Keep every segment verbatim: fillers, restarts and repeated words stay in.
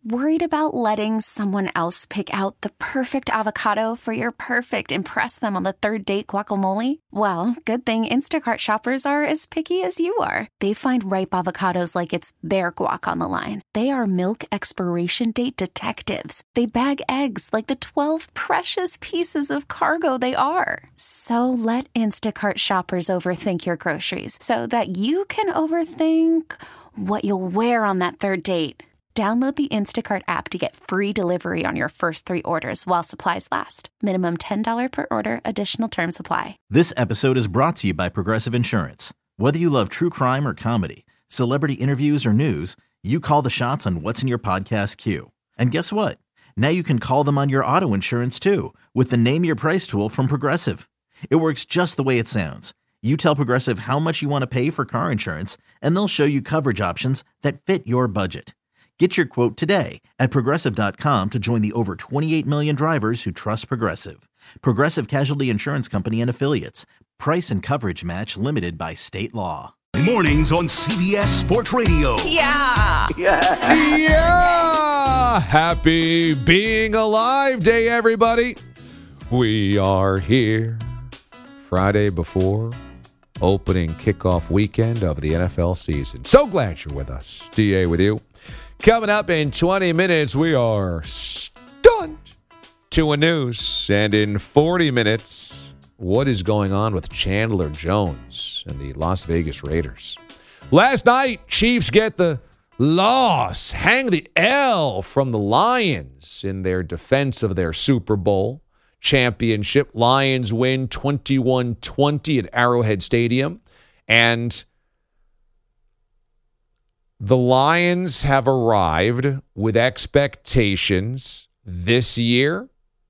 Worried about letting someone else pick out the perfect avocado for your perfect impress them on the third date guacamole? Well, good thing Instacart shoppers are as picky as you are. They find ripe avocados like it's their guac on the line. They are milk expiration date detectives. They bag eggs like the twelve precious pieces of cargo they are. So let Instacart shoppers overthink your groceries so that you can overthink what you'll wear on that third date. Download the Instacart app to get free delivery on your first three orders while supplies last. Minimum ten dollars per order. Additional terms apply. This episode is brought to you by Progressive Insurance. Whether you love true crime or comedy, celebrity interviews or news, you call the shots on what's in your podcast queue. And guess what? Now you can call them on your auto insurance too with the Name Your Price tool from Progressive. It works just the way it sounds. You tell Progressive how much you want to pay for car insurance, and they'll show you coverage options that fit your budget. Get your quote today at Progressive dot com to join the over twenty-eight million drivers who trust Progressive. Progressive Casualty Insurance Company and Affiliates. Price and coverage match limited by state law. Mornings on C B S Sports Radio. Yeah! Yeah! Yeah! Happy Being Alive Day, everybody! We are here Friday before opening kickoff weekend of the N F L season. So glad you're with us. D A with you. Coming up in twenty minutes, we are stunned to a news. And in forty minutes, what is going on with Chandler Jones and the Las Vegas Raiders? Last night, Chiefs get the loss, hang the L from the Lions in their defense of their Super Bowl championship. Lions win twenty-one twenty at Arrowhead Stadium. And the Lions have arrived with expectations this year,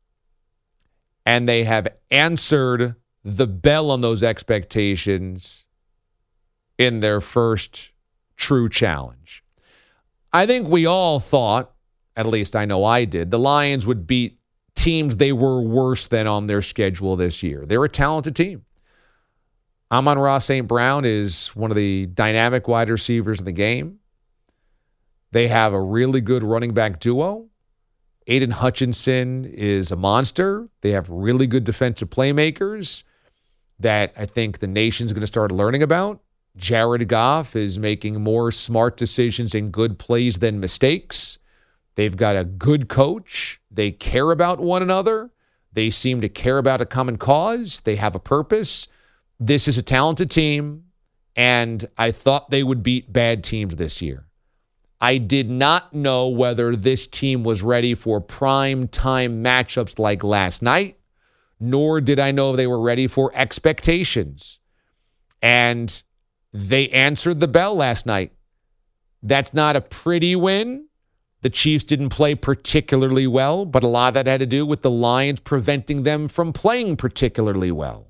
and they have answered the bell on those expectations in their first true challenge. I think we all thought, at least I know I did, the Lions would beat teams they were worse than on their schedule this year. They're a talented team. Amon-Ra Saint Brown is one of the dynamic wide receivers in the game. They have a really good running back duo. Aiden Hutchinson is a monster. They have really good defensive playmakers that I think the nation's going to start learning about. Jared Goff is making more smart decisions and good plays than mistakes. They've got a good coach. They care about one another. They seem to care about a common cause. They have a purpose. This is a talented team, and I thought they would beat bad teams this year. I did not know whether this team was ready for prime time matchups like last night, nor did I know they were ready for expectations. And they answered the bell last night. That's not a pretty win. The Chiefs didn't play particularly well, but a lot of that had to do with the Lions preventing them from playing particularly well.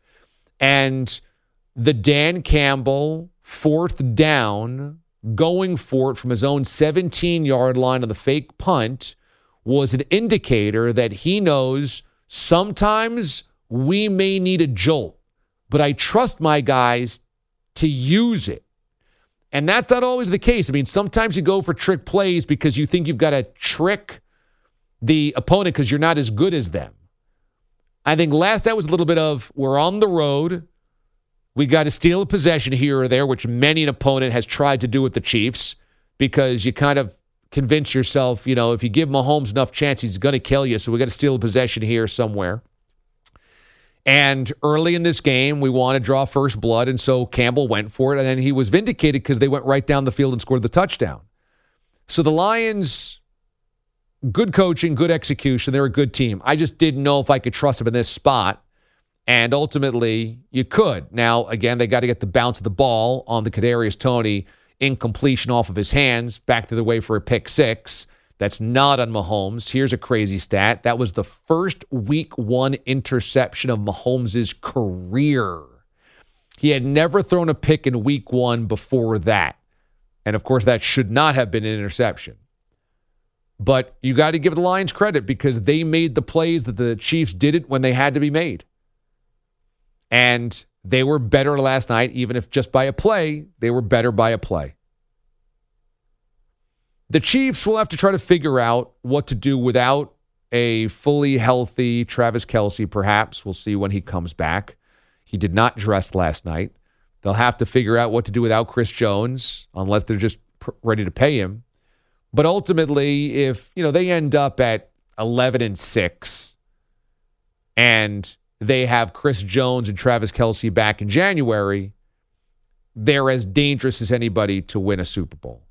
And the Dan Campbell fourth down, going for it from his own seventeen-yard line on the fake punt, was an indicator that he knows sometimes we may need a jolt, but I trust my guys to use it. And that's not always the case. I mean, sometimes you go for trick plays because you think you've got to trick the opponent because you're not as good as them. I think last night was a little bit of, we're on the road, we got to steal a possession here or there, which many an opponent has tried to do with the Chiefs, because you kind of convince yourself, you know, if you give Mahomes enough chance, he's going to kill you, so we got to steal a possession here somewhere. And early in this game, we want to draw first blood, and so Campbell went for it, and then he was vindicated because they went right down the field and scored the touchdown. So the Lions, good coaching, good execution, they're a good team. I just didn't know if I could trust them in this spot. And ultimately, you could. Now, again, they got to get the bounce of the ball on the Kadarius Toney incompletion off of his hands, back to the way for a pick six. That's not on Mahomes. Here's a crazy stat. That was the first week one interception of Mahomes' career. He had never thrown a pick in week one before that. And, of course, that should not have been an interception. But you got to give the Lions credit because they made the plays that the Chiefs didn't when they had to be made. And they were better last night, even if just by a play, they were better by a play. The Chiefs will have to try to figure out what to do without a fully healthy Travis Kelce, perhaps. We'll see when he comes back. He did not dress last night. They'll have to figure out what to do without Chris Jones, unless they're just pr- ready to pay him. But ultimately, if you know they end up at eleven and six, and they have Chris Jones and Travis Kelce back in January, they're as dangerous as anybody to win a Super Bowl.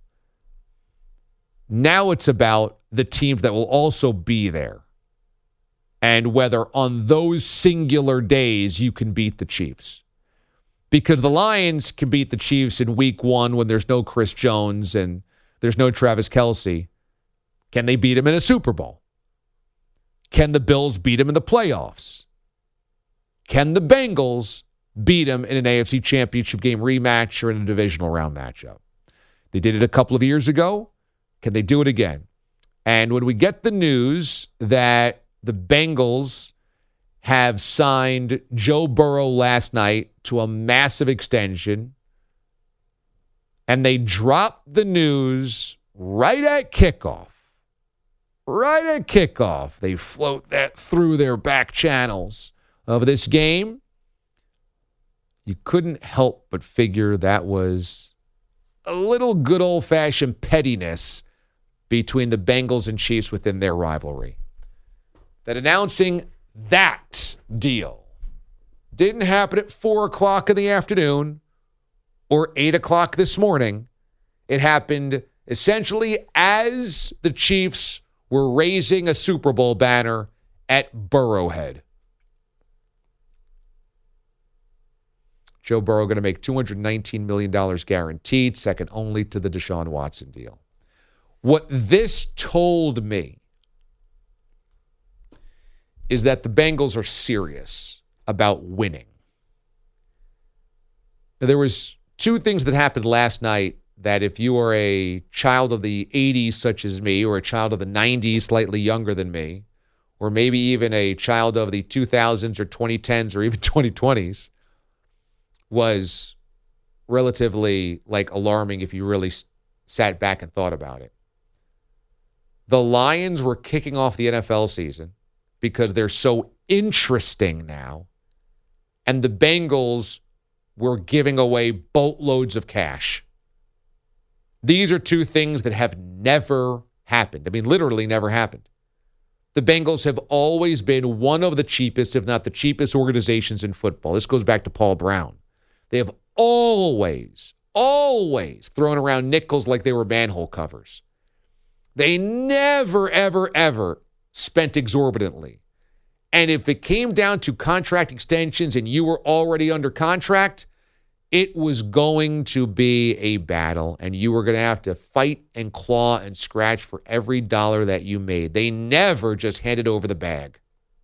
Now it's about the teams that will also be there and whether on those singular days you can beat the Chiefs. Because the Lions can beat the Chiefs in week one when there's no Chris Jones and there's no Travis Kelce. Can they beat him in a Super Bowl? Can the Bills beat him in the playoffs? Can the Bengals beat him in an A F C Championship game rematch or in a divisional round matchup? They did it a couple of years ago. Can they do it again? And when we get the news that the Bengals have signed Joe Burrow last night to a massive extension, and they drop the news right at kickoff, right at kickoff, they float that through their back channels of this game, you couldn't help but figure that was a little good old-fashioned pettiness between the Bengals and Chiefs within their rivalry. That announcing that deal didn't happen at four o'clock in the afternoon or eight o'clock this morning. It happened essentially as the Chiefs were raising a Super Bowl banner at Burrowhead. Joe Burrow going to make two hundred nineteen million dollars guaranteed, second only to the Deshaun Watson deal. What this told me is that the Bengals are serious about winning. Now, there was two things that happened last night that if you are a child of the eighties such as me, or a child of the nineties slightly younger than me, or maybe even a child of the two thousands or twenty tens or even twenty twenties, was relatively like alarming if you really sat back and thought about it. The Lions were kicking off the N F L season because they're so interesting now, and the Bengals were giving away boatloads of cash. These are two things that have never happened. I mean, literally never happened. The Bengals have always been one of the cheapest, if not the cheapest organizations in football. This goes back to Paul Brown. They have always, always thrown around nickels like they were manhole covers. They never, ever, ever spent exorbitantly. And if it came down to contract extensions and you were already under contract, it was going to be a battle, and you were going to have to fight and claw and scratch for every dollar that you made. They never just handed over the bag.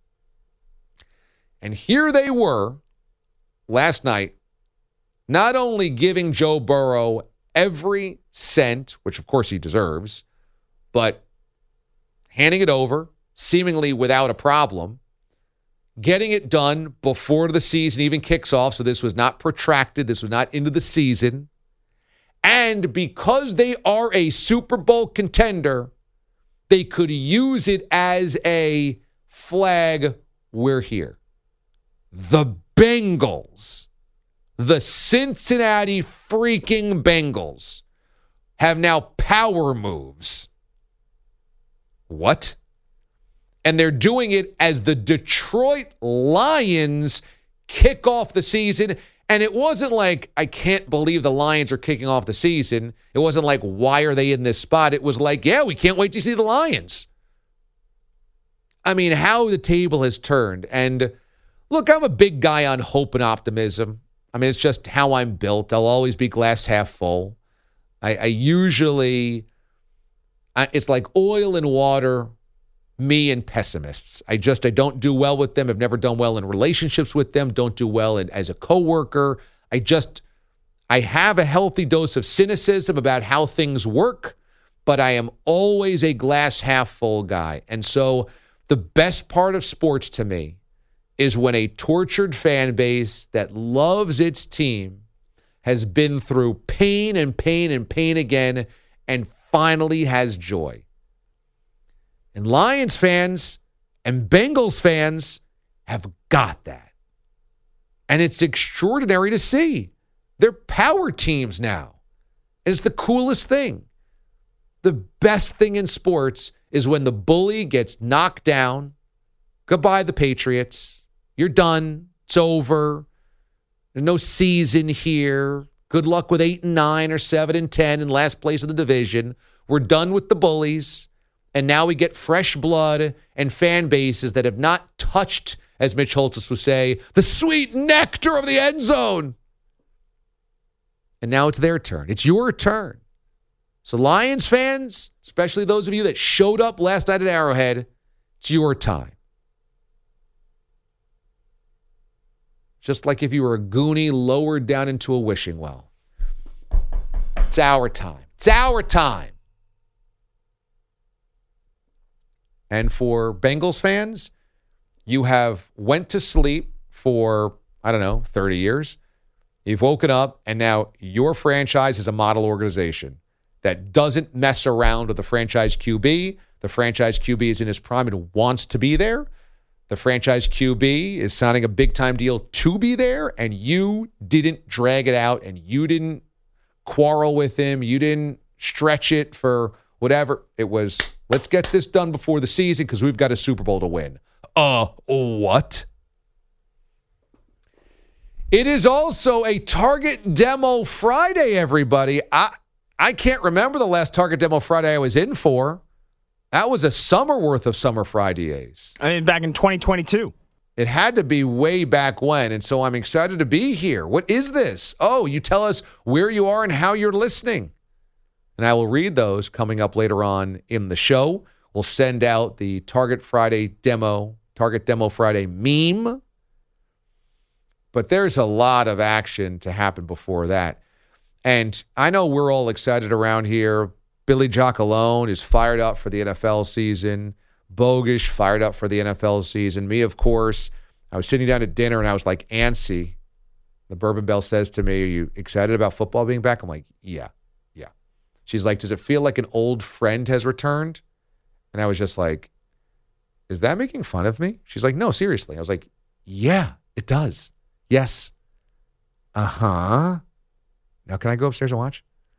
And here they were last night, not only giving Joe Burrow every cent, which of course he deserves, but handing it over, seemingly without a problem, getting it done before the season even kicks off, so this was not protracted, this was not into the season. And because they are a Super Bowl contender, they could use it as a flag, we're here. The Bengals, the Cincinnati freaking Bengals, have now power moves. What? And they're doing it as the Detroit Lions kick off the season. And it wasn't like, I can't believe the Lions are kicking off the season. It wasn't like, why are they in this spot? It was like, yeah, we can't wait to see the Lions. I mean, how the table has turned. And look, I'm a big guy on hope and optimism. I mean, it's just how I'm built. I'll always be glass half full. I, I usually, I, it's like oil and water, me and pessimists. I just, I don't do well with them. I've never done well in relationships with them. Don't do well in, as a coworker. I just, I have a healthy dose of cynicism about how things work, but I am always a glass half full guy. And so the best part of sports to me is when a tortured fan base that loves its team has been through pain and pain and pain again and finally has joy. And Lions fans and Bengals fans have got that. And it's extraordinary to see. They're power teams now. And it's the coolest thing. The best thing in sports is when the bully gets knocked down. Goodbye, the Patriots. You're done. It's over. There's no season here. Good luck with eight and nine or seven and ten in last place of the division. We're done with the bullies. And now we get fresh blood and fan bases that have not touched, as Mitch Holthus would say, the sweet nectar of the end zone. And now it's their turn. It's your turn. So Lions fans, especially those of you that showed up last night at Arrowhead, it's your time. Just like if you were a Goonie lowered down into a wishing well. It's our time. It's our time. And for Bengals fans, you have went to sleep for, I don't know, thirty years. You've woken up, and now your franchise is a model organization that doesn't mess around with the franchise Q B. The franchise Q B is in his prime and wants to be there. The franchise Q B is signing a big-time deal to be there, and you didn't drag it out, and you didn't quarrel with him. You didn't stretch it for whatever. It was, let's get this done before the season because we've got a Super Bowl to win. Uh, what? It is also a Target Demo Friday, everybody. I I can't remember the last Target Demo Friday I was in for. That was a summer worth of Summer Fridays. I mean, back in twenty twenty-two. It had to be way back when, and so I'm excited to be here. What is this? Oh, you tell us where you are and how you're listening. And I will read those coming up later on in the show. We'll send out the Target Friday demo, Target Demo Friday meme. But there's a lot of action to happen before that. And I know we're all excited around here. Billy Giacalone is fired up for the N F L season. Bogish fired up for the N F L season. Me, of course, I was sitting down at dinner and I was like, antsy. The Bourbon Bell says to me, are you excited about football being back? I'm like, yeah, yeah. She's like, does it feel like an old friend has returned? And I was just like, is that making fun of me? She's like, no, seriously. I was like, yeah, it does. Yes. Uh-huh. Now can I go upstairs and watch?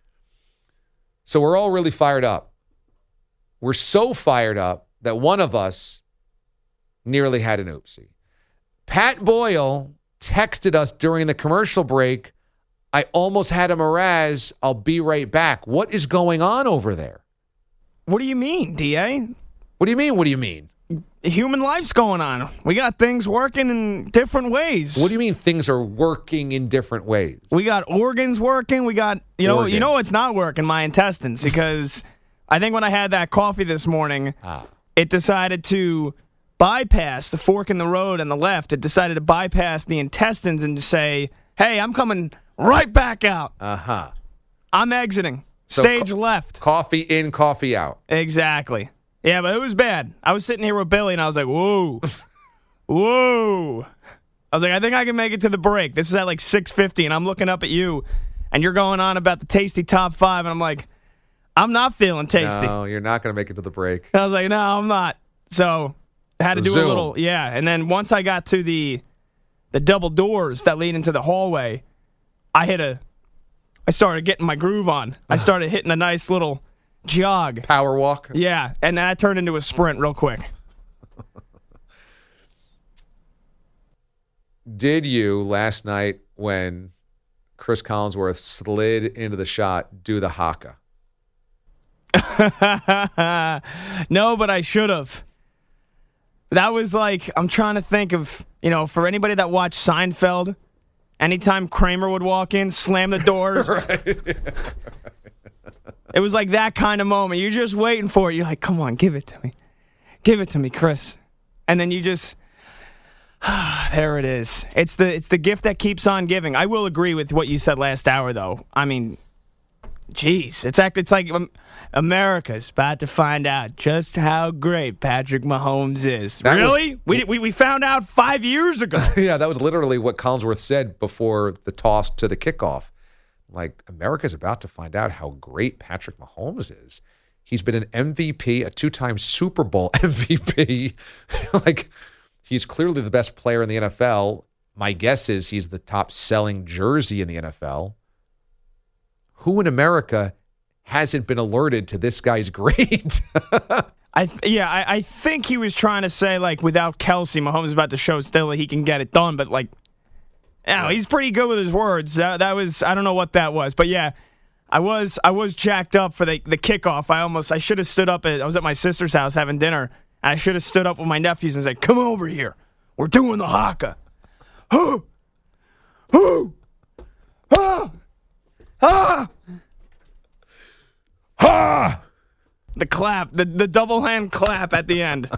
So we're all really fired up. We're so fired up that one of us nearly had an oopsie. Pat Boyle texted us during the commercial break, I almost had a Mraz. I'll be right back. What is going on over there? What do you mean, D A? What do you mean? What do you mean? Human life's going on. We got things working in different ways. What do you mean things are working in different ways? We got organs working. We got, you know, Organ. you know what's not working? My intestines. Because I think when I had that coffee this morning, ah. it decided to bypass the fork in the road on the left. It decided to bypass the intestines and to say, hey, I'm coming right back out. Uh-huh. I'm exiting. So Stage co- left. Coffee in, coffee out. Exactly. Yeah, but it was bad. I was sitting here with Billy, and I was like, whoa. Whoa. I was like, I think I can make it to the break. This is at like six fifty, and I'm looking up at you, and you're going on about the tasty top five, and I'm like, I'm not feeling tasty. No, you're not going to make it to the break. And I was like, no, I'm not. So I had to do Zoom. a little, yeah. And then once I got to the the double doors that lead into the hallway, I hit a, I started getting my groove on. I started hitting a nice little jog. Power walk? Yeah, and that turned into a sprint real quick. Did you, last night when Chris Collinsworth slid into the shot, do the haka? No, but I should have. That was like, I'm trying to think of, you know, for anybody that watched Seinfeld, anytime Kramer would walk in, slam the doors. Right. It was like that kind of moment. You're just waiting for it. You're like, come on, give it to me. Give it to me, Chris. And then you just, there it is. It's the it's the gift that keeps on giving. I will agree with what you said last hour, though. I mean, geez, it's act, it's like um, America's about to find out just how great Patrick Mahomes is. That really? was, we, we we found out five years ago. Yeah, that was literally what Collinsworth said before the toss to the kickoff. like, America's about to find out how great Patrick Mahomes is. He's been an M V P, a two-time Super Bowl M V P. Like, he's clearly the best player in the N F L. My guess is he's the top-selling jersey in the N F L. Who in America hasn't been alerted to this guy's great? I th- yeah, I, I think he was trying to say, like, without Kelsey, Mahomes is about to show still that he can get it done. But, like, you know, he's pretty good with his words. That, that was, I don't know what that was. But, yeah, I was I was jacked up for the, the kickoff. I almost, I should have stood up. At, I was at my sister's house having dinner. And I should have stood up with my nephews and said, come over here. We're doing the haka. Who? Who? Ah! Ah! Ah! The clap, the, the double hand clap at the end.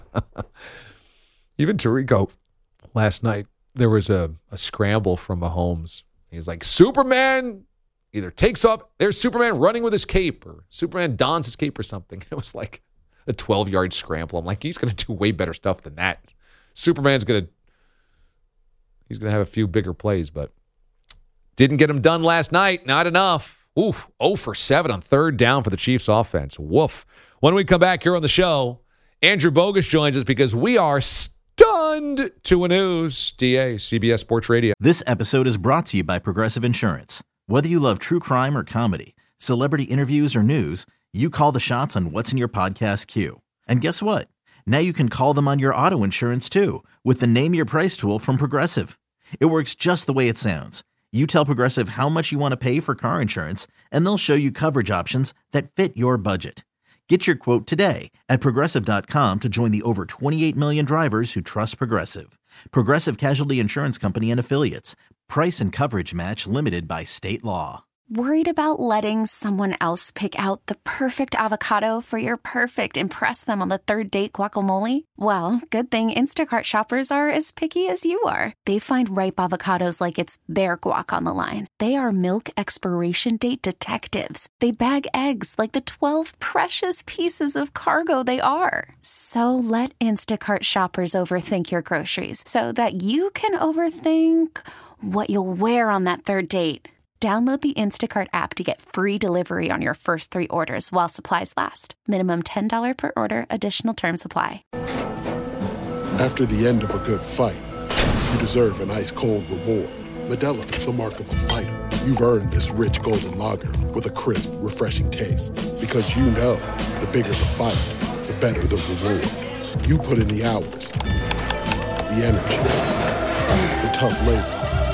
Even Tirico, last night, there was a, a scramble from Mahomes. He's like, Superman either takes off, there's Superman running with his cape, or Superman dons his cape or something. It was like a twelve-yard scramble. I'm like, he's going to do way better stuff than that. Superman's going to, he's going to have a few bigger plays, but didn't get him done last night. Not enough. Ooh, oh for seven on third down for the Chiefs offense. Woof. When we come back here on the show, Andrew Bogus joins us because we are stunned to a news. D A, C B S Sports Radio. This episode is brought to you by Progressive Insurance. Whether you love true crime or comedy, celebrity interviews or news, you call the shots on what's in your podcast queue. And guess what? Now you can call them on your auto insurance too with the Name Your Price tool from Progressive. It works just the way it sounds. You tell Progressive how much you want to pay for car insurance, and they'll show you coverage options that fit your budget. Get your quote today at Progressive dot com to join the over twenty-eight million drivers who trust Progressive. Progressive Casualty Insurance Company and Affiliates. Price and coverage match limited by state law. Worried about letting someone else pick out the perfect avocado for your perfect impress them on the third date guacamole? Well, good thing Instacart shoppers are as picky as you are. They find ripe avocados like it's their guac on the line. They are milk expiration date detectives. They bag eggs like the twelve precious pieces of cargo they are. So let Instacart shoppers overthink your groceries so that you can overthink what you'll wear on that third date. Download the Instacart app to get free delivery on your first three orders while supplies last. Minimum ten dollars per order. Additional terms apply. After the end of a good fight, you deserve an ice-cold reward. Modelo is the mark of a fighter. You've earned this rich golden lager with a crisp, refreshing taste. Because you know, the bigger the fight, the better the reward. You put in the hours, the energy, the tough labor.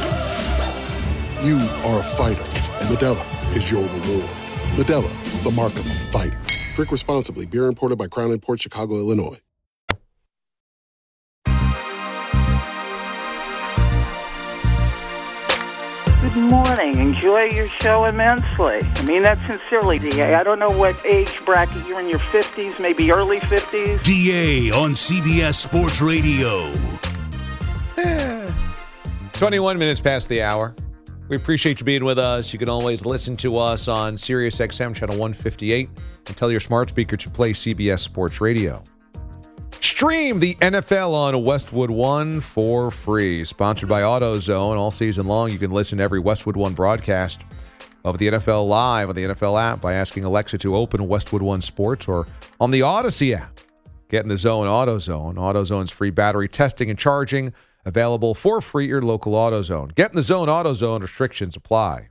You are a fighter, and Modelo is your reward. Modelo, the mark of a fighter. Drink responsibly. Beer imported by Crown Imports, Chicago, Illinois. Good morning. Enjoy your show immensely. I mean that sincerely, D A. I don't know what age bracket you're in, your fifties, maybe early fifties. D A on C B S Sports Radio. twenty-one minutes past the hour. We appreciate you being with us. You can always listen to us on Sirius X M channel one fifty-eight and tell your smart speaker to play C B S Sports Radio. Stream the N F L on Westwood One for free. Sponsored by AutoZone. All season long, you can listen to every Westwood One broadcast of the N F L live on the N F L app by asking Alexa to open Westwood One Sports, or on the Odyssey app. Get in the zone, AutoZone. AutoZone's free battery testing and charging, available for free at your local AutoZone. Get in the zone, AutoZone. Restrictions apply.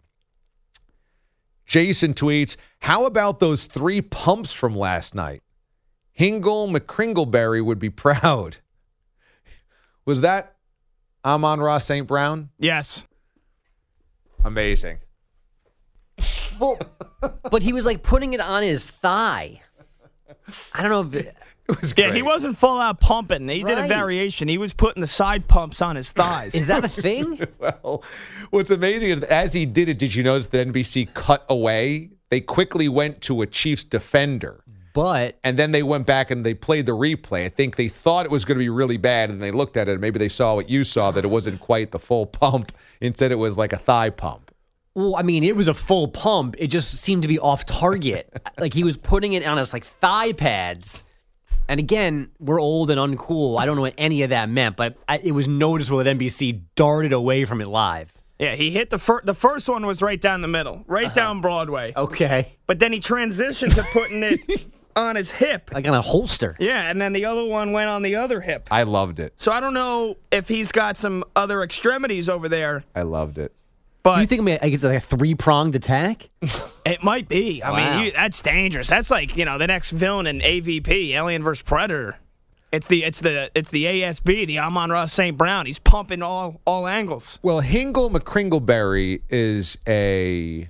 Jason tweets, how about those three pumps from last night? Hingle McCringleberry would be proud. Was that Amon-Ra Saint Brown? Yes. Amazing. Well, but he was like putting it on his thigh. I don't know if it, It was Yeah, great. he wasn't full out pumping. He did a Right. variation. He was putting the side pumps on his thighs. is that a thing? Well, what's amazing is as he did it, did you notice that N B C cut away? They quickly went to a Chiefs defender. But And then they went back and they played the replay. I think they thought it was going to be really bad, and they looked at it, and maybe they saw what you saw, that it wasn't quite the full pump. Instead, it was like a thigh pump. well, I mean, it was a full pump. It just seemed to be off target. Like he was putting it on his like thigh pads. And again, we're old and uncool. I don't know what any of that meant, but I, it was noticeable that N B C darted away from it live. Yeah, he hit the first. The first one was right down the middle, right Uh-huh. down Broadway. Okay. But then he transitioned to putting it on his hip. Like on a holster. Yeah, and then the other one went on the other hip. I loved it. So I don't know if he's got some other extremities over there, I loved it. but You think I mean, like it's like a three pronged attack? it might be. I Wow. mean, you, that's dangerous. That's like, you know, the next villain in A V P, Alien versus Predator. It's the it's the it's the A S B, the Amon-Ra Saint Brown. He's pumping all all angles. Well, Hingle McCringleberry is a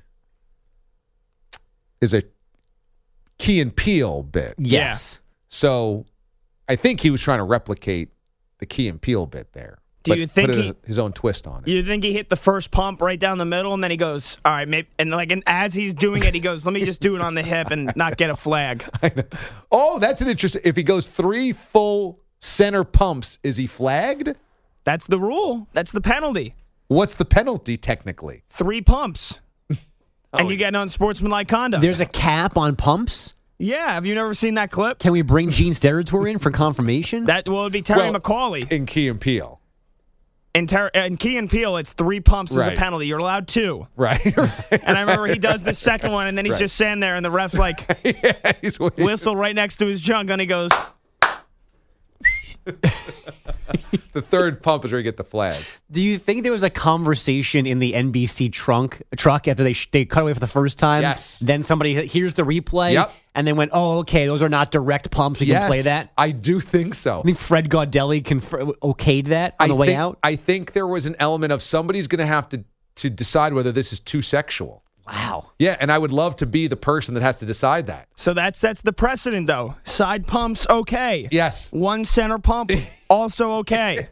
is a Key and Peele bit. Yes. So I think he was trying to replicate the Key and Peele bit there. Do but you think put a- he- his own twist on it? You think he hit the first pump right down the middle, and then he goes, all right, maybe, and like, and as he's doing it, he goes, let me just do it on the hip and not get a flag. Oh, that's an interesting. If he goes three full center pumps, is he flagged? That's the rule. That's the penalty. What's the penalty technically? Three pumps. And you get unsportsmanlike conduct. There's a cap on pumps. yeah, have you never seen that clip? Can we bring Gene Steratore in for confirmation? That well, it'd be Terry Well, McCauley. In Key and Peele. In, Ter- in Key and Peele, it's three pumps as Right. a penalty. You're allowed two. Right. right. And I remember he does the second one, and then he's Right. just standing there, and the ref's like, yeah, he's waiting. whistle right next to his junk, and he goes, The third pump is where you get the flag. Do you think there was a conversation in the N B C trunk truck after they sh- they cut away for the first time? Yes. Then somebody hears the replay. Yep. And they went, "Oh, okay, those are not direct pumps. We Yes, can play that." I do think so. I think Fred Gaudelli conf- okayed that on I the way think, out. I think there was an element of somebody's going to have to to decide whether this is too sexual. Wow. Yeah, and I would love to be the person that has to decide that. so that sets the precedent, though. Side pumps, okay. Yes. One center pump, also okay.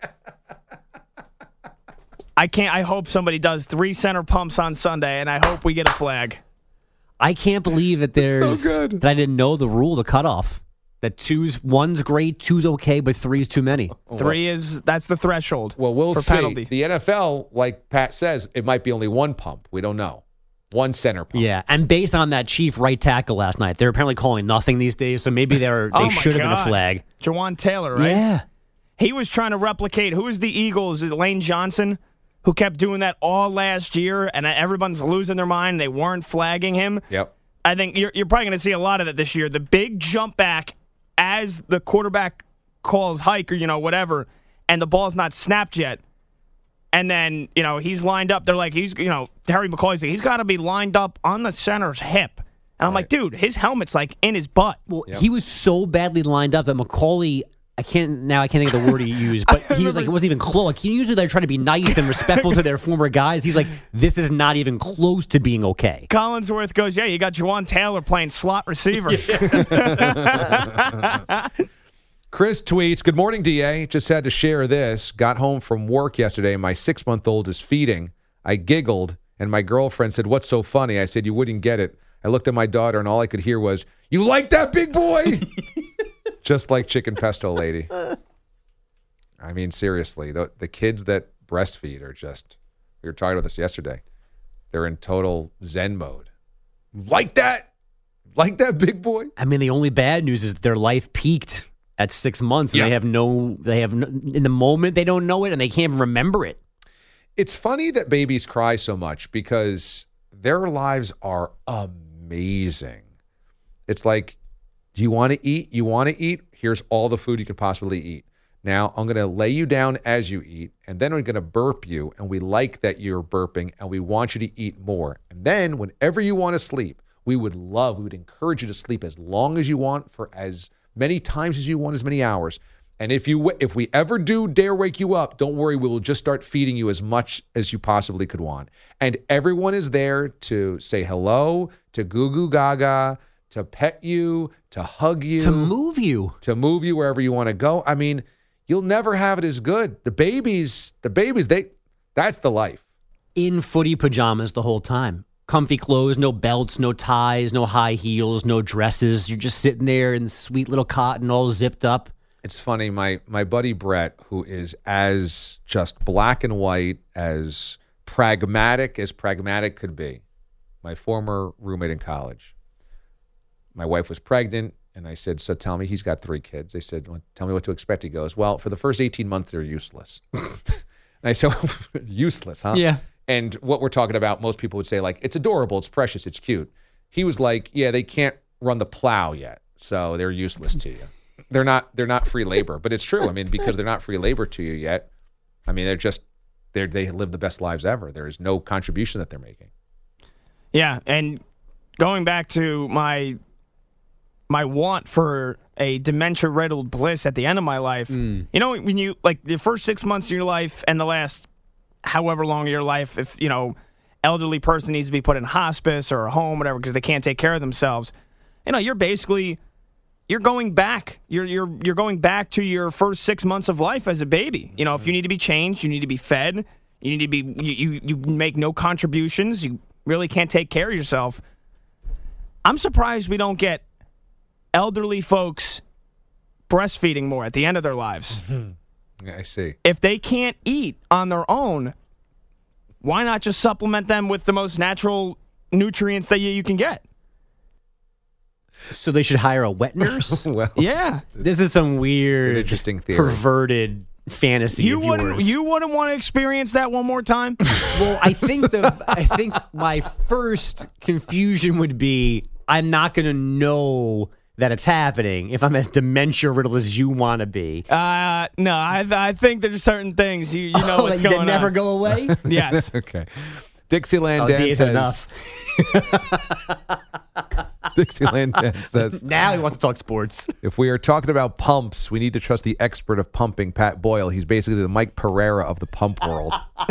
I can't. I hope somebody does three center pumps on Sunday, and I hope we get a flag. I can't believe that there's good. that I didn't know the rule, the cutoff. That two's one's great, two's okay, but three's too many. Three is that's the threshold. Well, we'll for see. penalty. The N F L, like Pat says, it might be only one pump. We don't know. One center pump. Yeah, and based on that Chief right tackle last night, they're apparently calling nothing these days, so maybe they're Oh they my should have been a God. flag. Jawan Taylor, right? Yeah. He was trying to replicate. Who is the Eagles? Is it Lane Johnson, who kept doing that all last year, and everyone's losing their mind. They weren't flagging him. Yep. I think you're, you're probably going to see a lot of that this year. The big jump back as the quarterback calls hike or, you know, whatever, and the ball's not snapped yet. And then, you know, he's lined up. They're like, he's, you know, Terry McCauley's like, he's got to be lined up on the center's hip. And I'm like, dude, his helmet's like in his butt. Well, he was so badly lined up that Macaulay, I can't now I can't think of the word he used, but he was like, it wasn't even close. Like, usually they're trying to be nice and respectful to their former guys. He's like, this is not even close to being okay. Collinsworth goes, yeah, you got Jawan Taylor playing slot receiver. Chris tweets, good morning, D A. Just had to share this. Got home from work yesterday, and my six-month-old is feeding. I giggled, and my girlfriend said, what's so funny? I said, you wouldn't get it. I looked at my daughter, and all I could hear was, you like that, big boy? Just like Chicken Pesto Lady. I mean, seriously, the, the kids that breastfeed are just, we were talking about this yesterday. They're in total Zen mode. Like that? Like that, big boy? I mean, the only bad news is their life peaked at six months, and Yeah. they have no, they have no, in the moment they don't know it, and they can't even remember it. It's funny that babies cry so much because their lives are amazing. It's like, do you want to eat? You want to eat? Here's all the food you could possibly eat. Now, I'm going to lay you down as you eat, and then we're going to burp you, and we like that you're burping, and we want you to eat more. And then whenever you want to sleep, we would love, we would encourage you to sleep as long as you want for as many times as you want, as many hours. And if you if we ever do dare wake you up, don't worry, we will just start feeding you as much as you possibly could want. And everyone is there to say hello, to goo goo gaga, to pet you, to hug you, To move you. to move you wherever you want to go. I mean, you'll never have it as good. The babies, the babies, they that's the life. In footy pajamas the whole time. Comfy clothes, no belts, no ties, no high heels, no dresses. You're just sitting there in sweet little cotton, all zipped up. It's funny, my my buddy Brett, who is as just black and white, as pragmatic as pragmatic could be, my former roommate in college. My wife was pregnant, and I said, so tell me, he's got three kids. I said, well, tell me what to expect. He goes, well, for the first eighteen months, they're useless. And I said, useless, huh? Yeah. And what we're talking about, most people would say, like, it's adorable, it's precious, it's cute. He was like, yeah, they can't run the plow yet, so they're useless to you. They're not they're not free labor, but it's true. I mean, because they're not free labor to you yet, I mean, they're just they they live the best lives ever. There is no contribution that they're making. Yeah, and going back to my my want for a dementia-riddled bliss at the end of my life, mm. you know, when you, like, the first six months of your life and the last however long of your life, if, you know, elderly person needs to be put in hospice or a home, whatever, because they can't take care of themselves, you know, you're basically... You're going back. You're you're you're going back to your first six months of life as a baby. You know, if you need to be changed, you need to be fed. You need to be. You you, you make no contributions. You really can't take care of yourself. I'm surprised we don't get elderly folks breastfeeding more at the end of their lives. Mm-hmm. Yeah, I see. If they can't eat on their own, why not just supplement them with the most natural nutrients that you, you can get? So they should hire a wet nurse? Well, yeah. This is some weird, interesting theory. Perverted fantasy you of wouldn't, yours. You wouldn't want to experience that one more time? Well, I think the I think my first confusion would be I'm not going to know that it's happening if I'm as dementia-riddled as you want to be. Uh, no, I I think there's certain things you, you know oh, what's that going on. never go away? Yes. Okay. Dixieland oh, Dan D says... enough. Dixieland Dan says... Now he wants to talk sports. If we are talking about pumps, we need to trust the expert of pumping, Pat Boyle. He's basically the Mike Pereira of the pump world.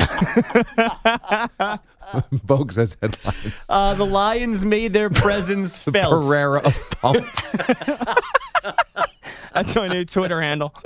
Vogue says headlines. Uh, the Lions made their presence the felt. Pereira of pumps. That's my new Twitter handle.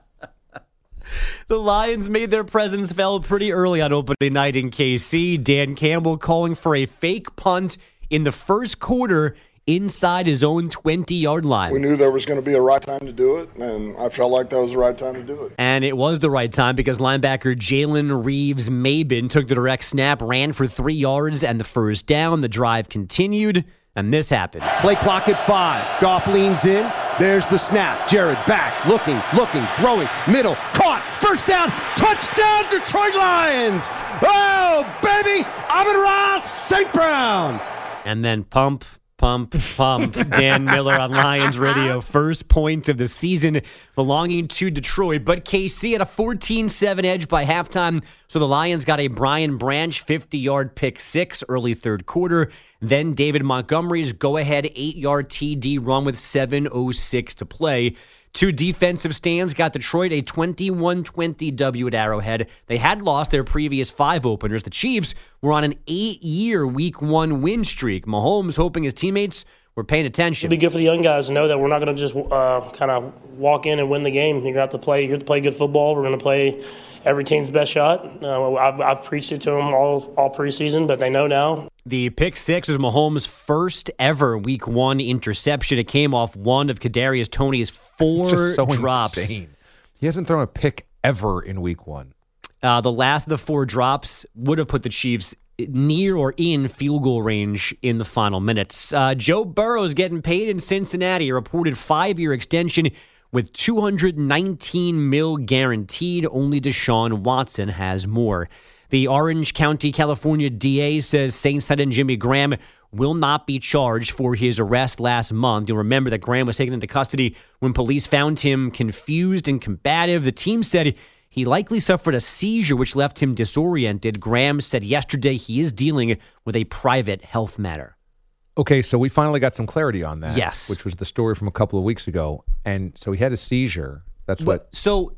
The Lions made their presence felt pretty early on opening night in K C. Dan Campbell calling for a fake punt in the first quarter inside his own twenty-yard line. We knew there was going to be a right time to do it, and I felt like that was the right time to do it. And it was the right time because linebacker Jalen Reeves-Maybin took the direct snap, ran for three yards, and the first down. The drive continued, and this happened. Play clock at five. Goff leans in. There's the snap. Jared back, looking, looking, throwing, middle, caught, first down, touchdown, Detroit Lions! Oh, baby, Amon-Ra Saint Brown! And then pump, pump, pump. Dan Miller on Lions Radio. First point of the season belonging to Detroit. But K C had a fourteen seven edge by halftime. So the Lions got a Brian Branch fifty-yard pick six early third quarter. Then David Montgomery's go-ahead eight-yard T D run with seven oh six to play. Two defensive stands got Detroit a twenty-one twenty W at Arrowhead. They had lost their previous five openers. The Chiefs were on an eight-year week one win streak. Mahomes hoping his teammates were paying attention. It'd be good for the young guys to know that we're not going to just uh, kind of walk in and win the game. You're going to have to play. You have to play good football. We're going to play every team's best shot. Uh, I've, I've preached it to them all all preseason, but they know now. The pick six was Mahomes' first ever week one interception. It came off one of Kadarius Toney's four so drops. Insane. He hasn't thrown a pick ever in week one. Uh, the last of the four drops would have put the Chiefs near or in field goal range in the final minutes. Uh, Joe Burrow's getting paid in Cincinnati. A reported five-year extension with two hundred nineteen mil guaranteed. Only Deshaun Watson has more. The Orange County, California D A says Saints tight end Jimmy Graham will not be charged for his arrest last month. You'll remember that Graham was taken into custody when police found him confused and combative. The team said he likely suffered a seizure which left him disoriented. Graham said yesterday he is dealing with a private health matter. Okay, so we finally got some clarity on that. Yes. Which was the story from a couple of weeks ago. And so he had a seizure. That's what... what so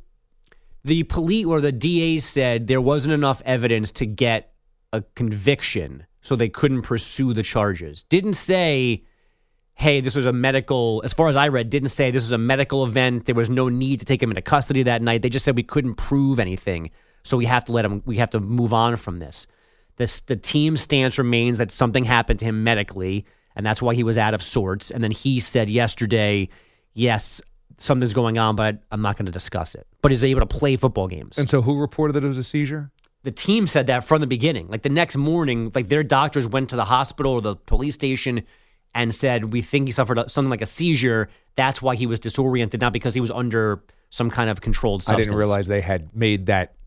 the police or the D A said there wasn't enough evidence to get a conviction, so they couldn't pursue the charges. Didn't say, hey, this was a medical, as far as I read, didn't say this was a medical event. There was no need to take him into custody that night. They just said we couldn't prove anything, so we have to let him, we have to move on from this. This the team's stance remains that something happened to him medically, and that's why he was out of sorts. And then he said yesterday, yes, something's going on, but I'm not going to discuss it. But he's able to play football games. And so who reported that it was a seizure? The team said that from the beginning. Like the next morning, like their doctors went to the hospital or the police station and said, we think he suffered something like a seizure. That's why he was disoriented, not because he was under some kind of controlled substance. I didn't realize they had made that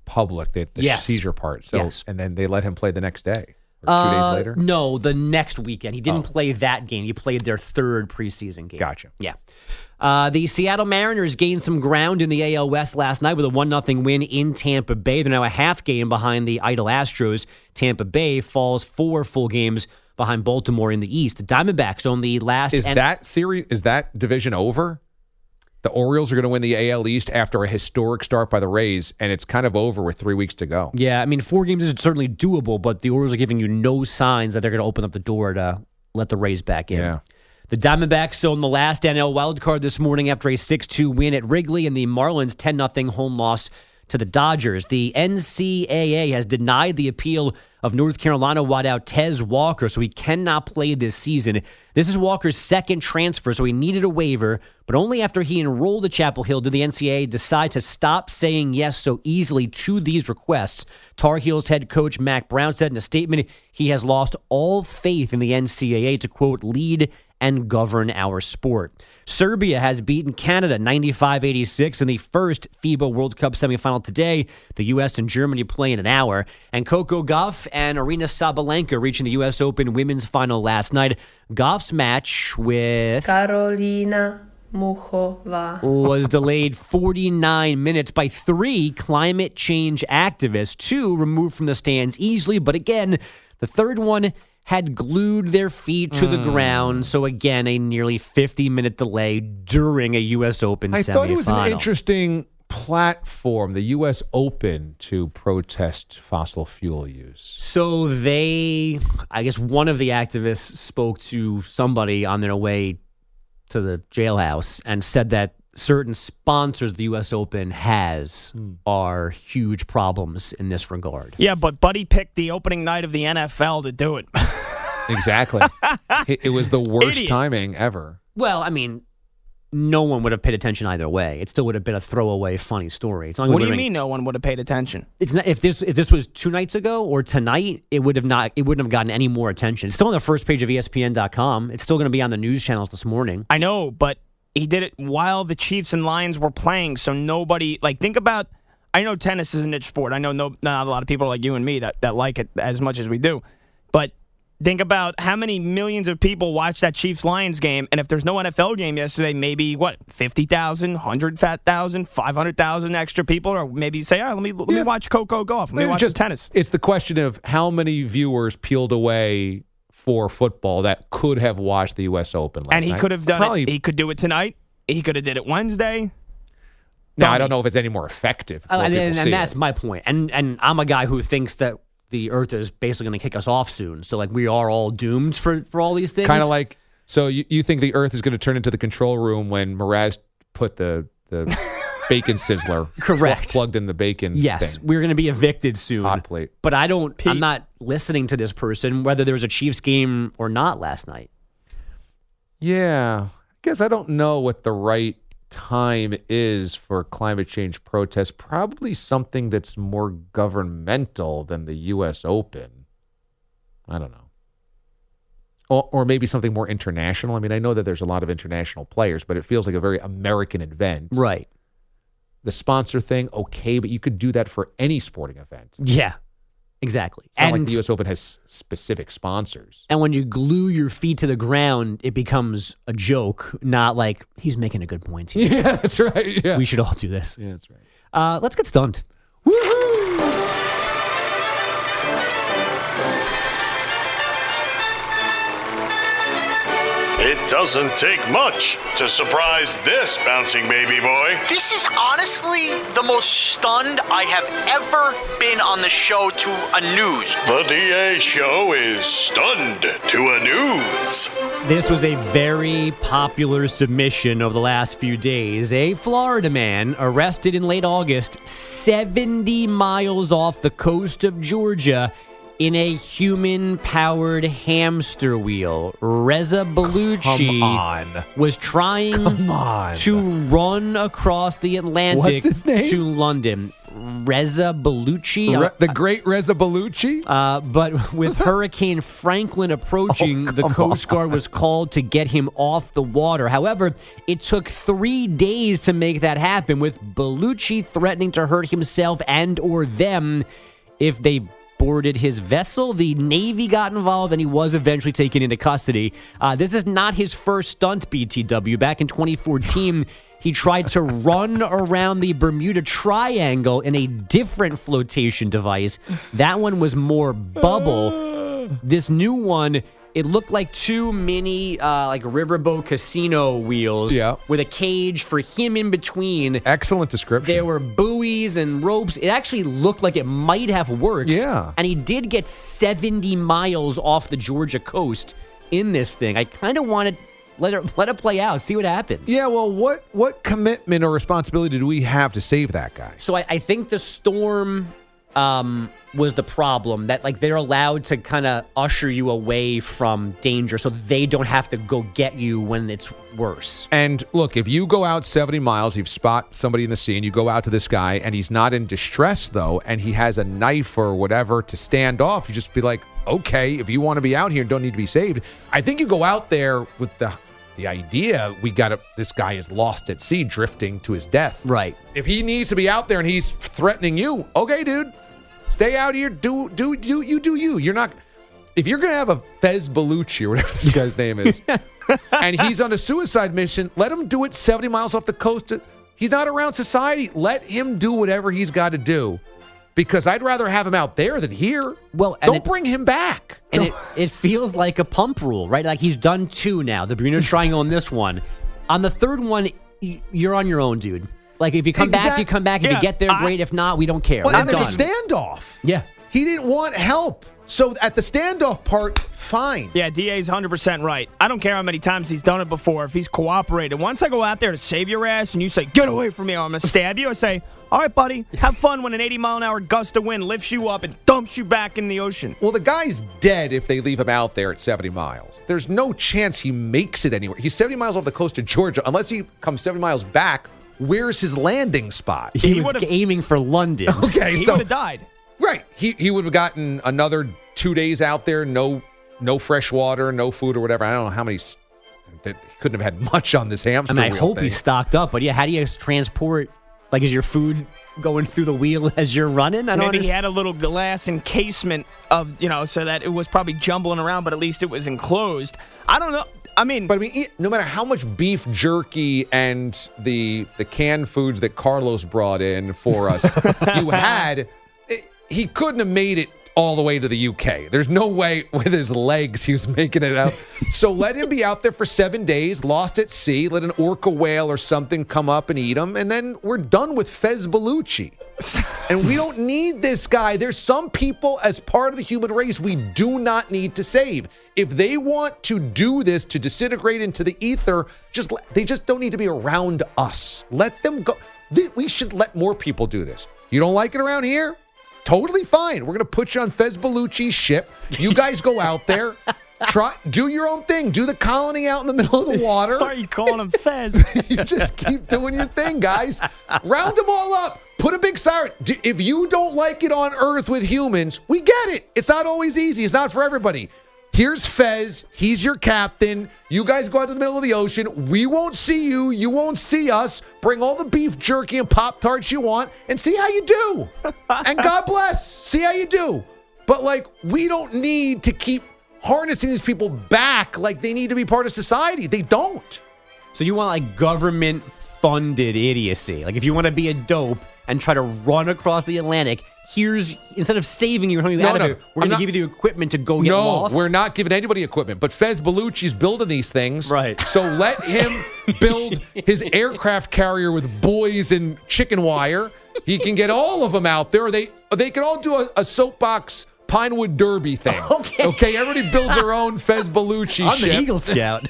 public, the, the Yes. seizure part. So, Yes. and then they let him play the next day, or two Uh, days later. No, the next weekend. He didn't Oh. play that game. He played their third preseason game. Gotcha. Yeah. Uh, the Seattle Mariners gained some ground in the A L West last night with a one nothing win in Tampa Bay. They're now a half game behind the idle Astros. Tampa Bay falls four full games behind Baltimore in the East. The Diamondbacks own the last. Is and- that series? Is that division over? The Orioles are going to win the A L East after a historic start by the Rays, and it's kind of over with three weeks to go. Yeah, I mean, four games is certainly doable, but the Orioles are giving you no signs that they're going to open up the door to let the Rays back in. Yeah. The Diamondbacks own the last N L wildcard this morning after a six two win at Wrigley, and the Marlins' ten nothing home loss to the Dodgers. The N C A A has denied the appeal of North Carolina wideout Tez Walker, so he cannot play this season. This is Walker's second transfer, so he needed a waiver, but only after he enrolled at Chapel Hill did the N C A A decide to stop saying yes so easily to these requests. Tar Heels head coach Mac Brown said in a statement he has lost all faith in the N C A A to, quote, lead and govern our sport. Serbia has beaten Canada ninety-five eighty-six in the first FIBA World Cup semifinal today. The U S and Germany play in an hour. And Coco Gauff and Arina Sabalenka reaching the U S Open women's final last night. Gauff's match with Karolina Muchova was delayed forty-nine minutes by three climate change activists, two removed from the stands easily. But again, the third one had glued their feet to the ground. So again, a nearly fifty-minute delay during a U S Open I semifinal. thought it was an interesting platform, the U S Open, to protest fossil fuel use. So they, I guess one of the activists spoke to somebody on their way to the jailhouse and said that certain sponsors the U S Open has are huge problems in this regard. Yeah, but Buddy picked the opening night of the N F L to do it. Exactly. it, it was the worst Idiot. timing ever. Well, I mean, no one would have paid attention either way. It still would have been a throwaway, funny story. It's not What do you been- mean no one would have paid attention? It's not, if this if this was two nights ago or tonight, it would have not. It wouldn't have gotten any more attention. It's still on the first page of E S P N dot com. It's still going to be on the news channels this morning. I know, but he did it while the Chiefs and Lions were playing, so nobody, like, think about, I know tennis is a niche sport. I know no, not a lot of people like you and me that, that like it as much as we do. But think about how many millions of people watch that Chiefs-Lions game, and if there's no N F L game yesterday, maybe, what, fifty thousand, one hundred thousand, five hundred thousand extra people, or maybe say, oh, let me let me Yeah. watch Coco golf, let me Maybe watch just- the tennis. It's the question of how many viewers peeled away for football that could have watched the U S Open last night. And he could have done Probably, it. He could do it tonight. He could have did it Wednesday. Now, I Dummy. don't know if it's any more effective. Uh, More and people and, see and that's it. my point. And and I'm a guy who thinks that the Earth is basically going to kick us off soon. So like we are all doomed for for all these things. Kind of like, so you, you think the Earth is going to turn into the control room when Mraz put the, the bacon sizzler Correct. plugged in the bacon yes, thing. we're going to be evicted soon. Hot plate. But I don't. Pete. I'm not listening to this person whether there was a Chiefs game or not last night. Yeah. I guess I don't know what the right time is for climate change protests. Probably something that's more governmental than the U S Open. I don't know. Or, or maybe something more international. I mean, I know that there's a lot of international players, but it feels like a very American event. Right. The sponsor thing, okay, but you could do that for any sporting event. Yeah. Exactly. It's not and like the U S Open has specific sponsors. and when you glue your feet to the ground, it becomes a joke, not like he's making a good point here. Yeah, that's right. Yeah, We should all do this. yeah that's right. Uh, let's get stunned. It doesn't take much to surprise this bouncing baby boy. This is honestly the most stunned I have ever been on the show to a news. The D A show is stunned to a news. This was a very popular submission over the last few days. A Florida man arrested in late August, seventy miles off the coast of Georgia, In a human-powered hamster wheel, Reza Bellucci Come on. was trying Come on. to run across the Atlantic What's his name? to London. Reza Bellucci. Re- the great Reza Bellucci? Uh, but with Hurricane Franklin approaching, Oh, the come Coast Guard on. was called to get him off the water. However, it took three days to make that happen, with Bellucci threatening to hurt himself and or them if they boarded his vessel. The Navy got involved, and he was eventually taken into custody. Uh, this is not his first stunt, B T W. Back in twenty fourteen, he tried to run around the Bermuda Triangle in a different flotation device. That one was more bubble. This new one, it looked like two mini uh, like riverboat casino wheels Yeah. with a cage for him in between. Excellent description. There were buoys and ropes. It actually looked like it might have worked. Yeah. And he did get seventy miles off the Georgia coast in this thing. I kind of wanted let it let it play out, see what happens. Yeah, well, what what commitment or responsibility do we have to save that guy? So I, I think the storm um, was the problem. That like they're allowed to kind of usher you away from danger, so they don't have to go get you when it's worse. And look, if you go out seventy miles, you spot somebody in the sea, and you go out to this guy, and he's not in distress, though, and he has a knife or whatever to stand off, you just be like, okay, if you want to be out here and don't need to be saved, I think you go out there with the the idea we got to, this guy is lost at sea, drifting to his death. Right. If he needs to be out there and he's threatening you, okay, dude, stay out here, do do do you do you. You're not. If you're gonna have a Fez Bellucci or whatever this guy's name is, and he's on a suicide mission, let him do it seventy miles off the coast. He's not around society. Let him do whatever he's got to do, because I'd rather have him out there than here. Well, and don't it- bring him back. And it, it feels like a pump rule, right? Like he's done two now, the Bermuda Triangle and this one. On the third one, y- you're on your own, dude. Like if you come back, Exact- you come back. If Yeah, you get there, I- great. If not, we don't care. Well, We're and there's done. a standoff. Yeah. He didn't want help. So at the standoff part, fine. Yeah, D A's one hundred percent right. I don't care how many times he's done it before, if he's cooperated. Once I go out there to save your ass and you say, get away from me or I'm going to stab you, I say, all right, buddy, have fun when an eighty mile an hour gust of wind lifts you up and dumps you back in the ocean. Well, the guy's dead if they leave him out there at seventy miles. There's no chance he makes it anywhere. He's seventy miles off the coast of Georgia. Unless he comes seventy miles back, where's his landing spot? He, He was would've- aiming for London. Okay, He so would have died. right, he he would have gotten another two days out there, no no fresh water, no food or whatever. I don't know how many. s- That he couldn't have had much on this hamster I mean, I wheel hope thing. he's stocked up. But yeah, how do you transport? Like, is your food going through the wheel as you're running? I don't Maybe he understand. had a little glass encasement of, you know, so that it was probably jumbling around, but at least it was enclosed. I don't know. I mean, But I mean, e- no matter how much beef jerky and the the canned foods that Carlos brought in for us, you had, it, he couldn't have made it all the way to the U K. There's no way with his legs he was making it out. So let him be out there for seven days, lost at sea. Let an orca whale or something come up and eat him, and then we're done with Fez Bellucci. And we don't need this guy. There's some people as part of the human race we do not need to save. If they want to do this to disintegrate into the ether, just let, they just don't need to be around us. Let them go. Th- We should let more people do this. You don't like it around here? Totally fine. We're going to put you on Fez Bellucci's ship. You guys go out there. Try, do your own thing. Do the colony out in the middle of the water. why are you calling him Fez? You just keep doing your thing, guys. Round them all up. Put a big siren. D- If you don't like it on Earth with humans, we get it. It's not always easy. It's not for everybody. Here's Fez. He's your captain. You guys go out to the middle of the ocean. We won't see you. You won't see us. Bring all the beef jerky and Pop-Tarts you want and see how you do. And God bless. See how you do. But, like, we don't need to keep harnessing these people back like they need to be part of society. They don't. So you want like government funded idiocy? Like if you want to be a dope and try to run across the Atlantic, here's instead of saving you, you No, out no, of it, we're I'm going to not- give you the equipment to go get no, lost. we're not giving anybody equipment. But Fez Bellucci's building these things. Right. So let him build his aircraft carrier with buoys and chicken wire. He can get all of them out there. They they can all do a, a soapbox Pinewood Derby thing. Okay. Okay, everybody builds their own Fez Bellucci I'm ship. an Eagle Scout.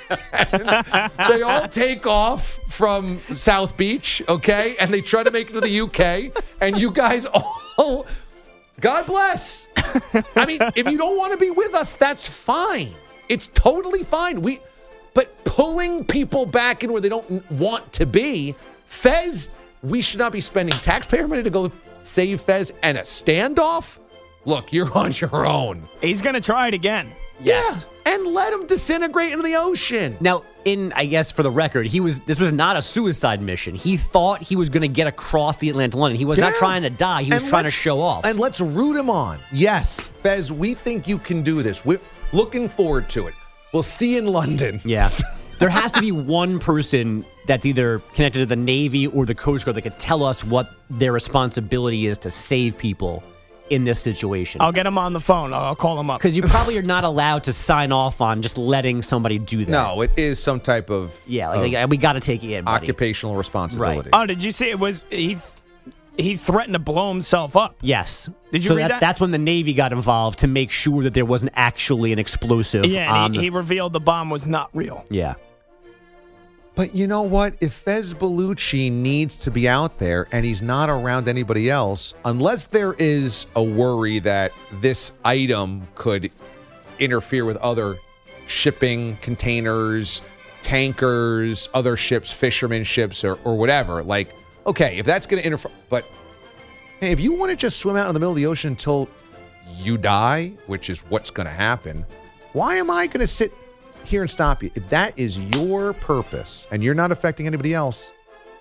They all take off from South Beach, okay? And they try to make it to the U K. And you guys all God bless. I mean, if you don't want to be with us, that's fine. It's totally fine. We, but pulling people back in where they don't want to be, Fez, we should not be spending taxpayer money to go save Fez and a standoff. Look, you're on your own. He's going to try it again. Yes. Yeah, and let him disintegrate into the ocean. Now, in I guess for the record, he was this was not a suicide mission. He thought he was going to get across the Atlantic Line. He was Yeah. not trying to die. He was And trying to let's- show off. And let's root him on. Yes, Fez, we think you can do this. We're looking forward to it. We'll see you in London. Yeah. There has to be one person that's either connected to the Navy or the Coast Guard that could tell us what their responsibility is to save people in this situation. I'll get him on the phone. I'll call him up. Because you probably are not allowed to sign off on just letting somebody do that. No, it is some type of Yeah, like, of we got to take you in, buddy. occupational responsibility. Oh, did you see it was he? He threatened to blow himself up. Yes. Did you so read that, that? That's when the Navy got involved to make sure that there wasn't actually an explosive. Yeah, on and he, the, he revealed the bomb was not real. yeah. But you know what? If Fez Bellucci needs to be out there and he's not around anybody else, unless there is a worry that this item could interfere with other shipping containers, tankers, other ships, fishermen ships, or, or whatever, like, okay, if that's going to interfere, but hey, if you want to just swim out in the middle of the ocean until you die, which is what's going to happen, why am I going to sit here and stop you? If that is your purpose and you're not affecting anybody else,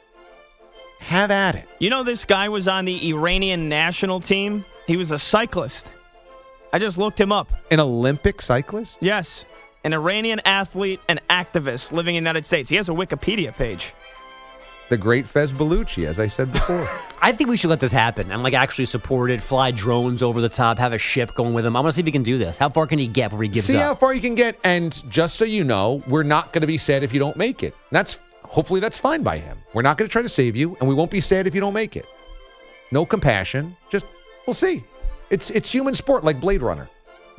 have at it. You know, this guy was on the Iranian national team. He was a cyclist. I just looked him up. An Olympic cyclist? Yes. An Iranian athlete and activist living in the United States. He has a Wikipedia page. The great Fez Bellucci, as I said before. I think we should let this happen and like actually support it, fly drones over the top, have a ship going with him. I want to see if he can do this. How far can he get before he gives See up? how far you can get, and just so you know, we're not going to be sad if you don't make it. That's hopefully that's fine by him. We're not going to try to save you, and we won't be sad if you don't make it. No compassion. Just we'll see. It's it's human sport, like Blade Runner.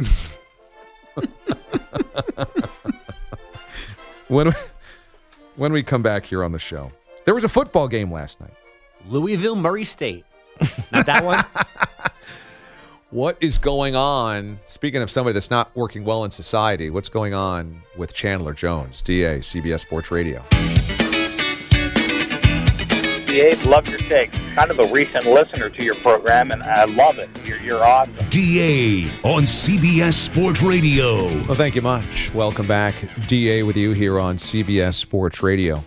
when we, when we come back here on the show, there was a football game last night. Louisville, Murray State. Not that one? What is going on? Speaking of somebody that's not working well in society, what's going on with Chandler Jones, D A, C B S Sports Radio? D A, love your takes. Kind of a recent listener to your program, and I love it. You're, you're awesome. D A on C B S Sports Radio. Well, thank you much. Welcome back. D A with you here on C B S Sports Radio.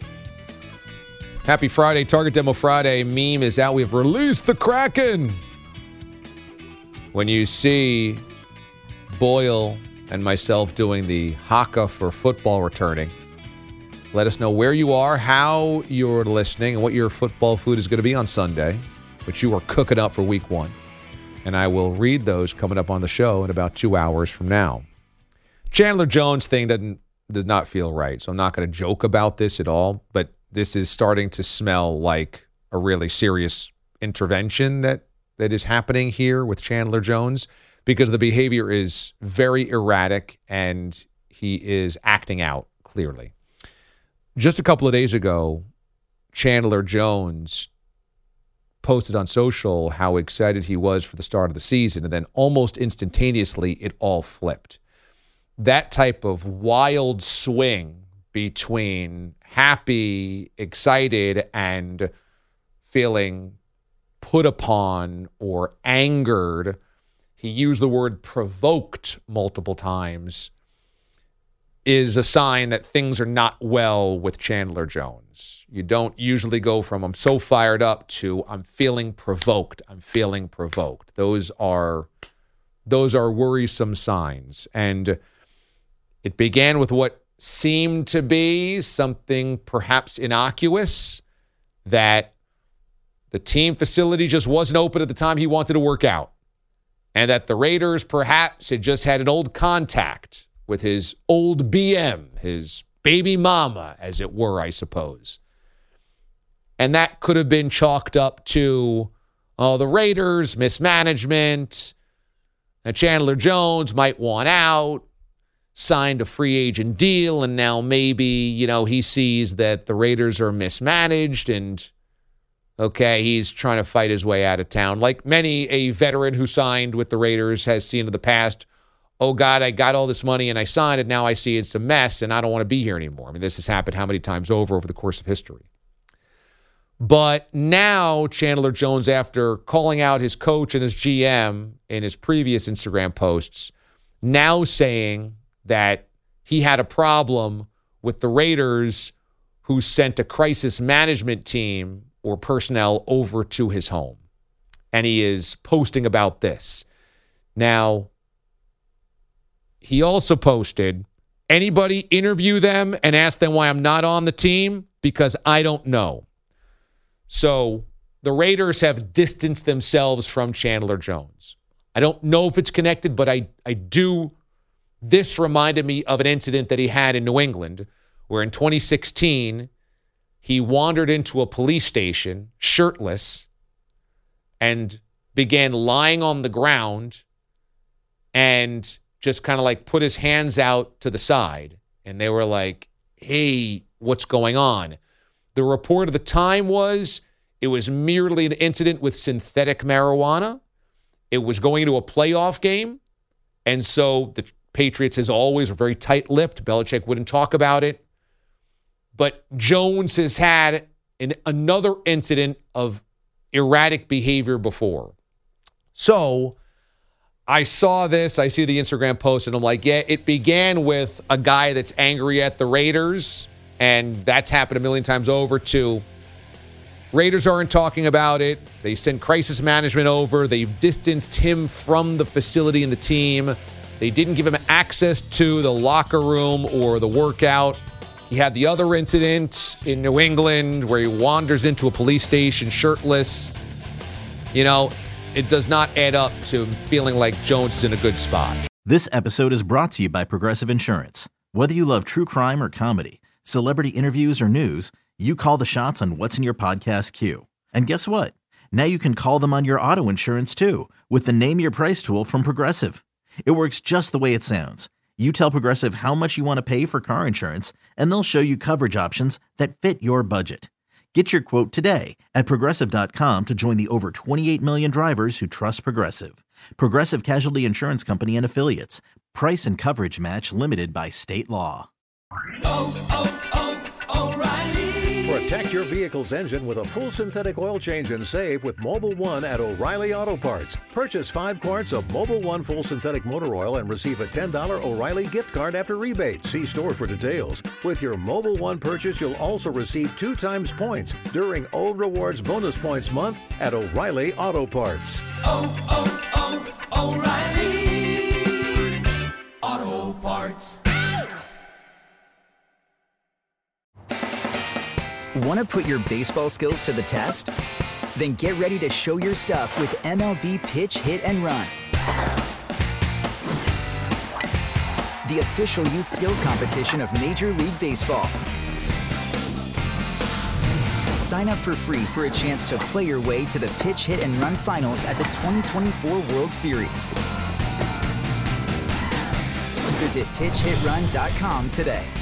Happy Friday, Target Demo Friday. Meme is out. We've released the Kraken. When you see Boyle and myself doing the haka for football returning, let us know where you are, how you're listening, and what your football food is going to be on Sunday, which you are cooking up for week one. And I will read those coming up on the show in about two hours from now. Chandler Jones thing doesn't does not feel right, so I'm not going to joke about this at all, but this is starting to smell like a really serious intervention that, that is happening here with Chandler Jones, because the behavior is very erratic and he is acting out clearly. Just a couple of days ago, Chandler Jones posted on social how excited he was for the start of the season, and then almost instantaneously it all flipped. That type of wild swing between happy, excited, and feeling put upon or angered. He used the word provoked multiple times, is a sign that things are not well with Chandler Jones. You don't usually go from I'm so fired up to I'm feeling provoked. I'm feeling provoked. Those are those are worrisome signs. And it began with what seemed to be something perhaps innocuous, that the team facility just wasn't open at the time he wanted to work out, and that the Raiders perhaps had just had an old contact with his old B M, his baby mama, as it were, I suppose. And that could have been chalked up to, oh, the Raiders, mismanagement, and Chandler Jones might want out, signed a free agent deal, and now maybe, you know, he sees that the Raiders are mismanaged and Okay, he's trying to fight his way out of town. Like many a veteran who signed with the Raiders has seen in the past, oh, God, I got all this money and I signed it. Now I see it's a mess and I don't want to be here anymore. I mean, this has happened how many times over over the course of history. But now Chandler Jones, after calling out his coach and his G M in his previous Instagram posts, now saying that he had a problem with the Raiders who sent a crisis management team or personnel over to his home. And he is posting about this. Now, he also posted, anybody interview them and ask them why I'm not on the team? Because I don't know. So the Raiders have distanced themselves from Chandler Jones. I don't know if it's connected, but I, I do. This reminded me of an incident that he had in New England, where in twenty sixteen, he wandered into a police station shirtless and began lying on the ground and just kind of like put his hands out to the side. And they were like, hey, what's going on? The report of the time was it was merely an incident with synthetic marijuana. It was going into a playoff game. And so the Patriots, as always, were very tight-lipped. Belichick wouldn't talk about it. But Jones has had an, another incident of erratic behavior before. So I saw this. I see the Instagram post, and I'm like, yeah, it began with a guy that's angry at the Raiders, and that's happened a million times over too. Raiders aren't talking about it. They sent crisis management over. They've distanced him from the facility and the team. They didn't give him access to the locker room or the workout. He had the other incident in New England where he wanders into a police station shirtless. You know, it does not add up to feeling like Jones is in a good spot. This episode is brought to you by Progressive Insurance. Whether you love true crime or comedy, celebrity interviews or news, you call the shots on what's in your podcast queue. And guess what? Now you can call them on your auto insurance too with the Name Your Price tool from Progressive. It works just the way it sounds. You tell Progressive how much you want to pay for car insurance, and they'll show you coverage options that fit your budget. Get your quote today at Progressive dot com to join the over twenty-eight million drivers who trust Progressive. Progressive Casualty Insurance Company and Affiliates. Price and coverage match limited by state law. Oh, oh, oh, O'Reilly. Protect your vehicle's engine with a full synthetic oil change and save with Mobil one at O'Reilly Auto Parts. Purchase five quarts of Mobil one full synthetic motor oil and receive a ten dollars O'Reilly gift card after rebate. See store for details. With your Mobil one purchase, you'll also receive two times points during O Rewards Bonus Points Month at O'Reilly Auto Parts. Oh, oh, oh, O'Reilly Auto Parts. Want to put your baseball skills to the test? Then get ready to show your stuff with M L B Pitch, Hit, and Run. The official youth skills competition of Major League Baseball. Sign up for free for a chance to play your way to the Pitch, Hit, and Run finals at the twenty twenty-four World Series. Visit pitch hit run dot com today.